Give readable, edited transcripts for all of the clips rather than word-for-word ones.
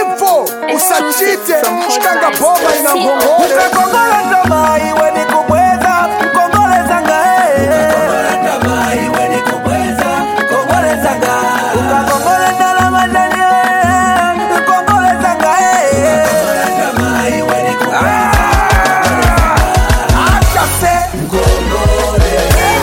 Levo usachite shikanga poma ina ngongole Ukakongola tama iwe ni kubweza Kongole zanga Ukakongola tama iwe ni kubweza Kongole zanga Ukakongola ndala mandani Kongole zanga Ukakongola tama iwe ni kubweza acha se Kongole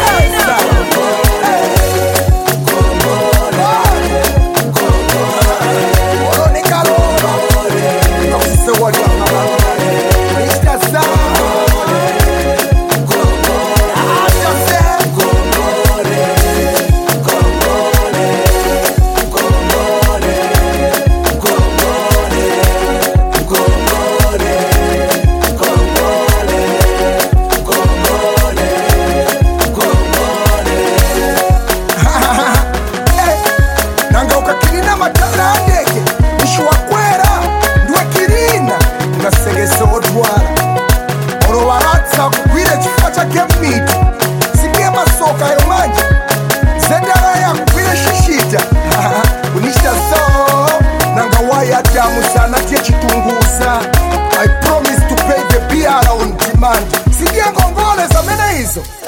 kugwire chifukwa chake miti sikie masoka yo manje zendara ya kugwire shishita kunishita so nanga waya damu sana tie chitunguza I promise to pay the bill on demand sikie ngongole za mena hizo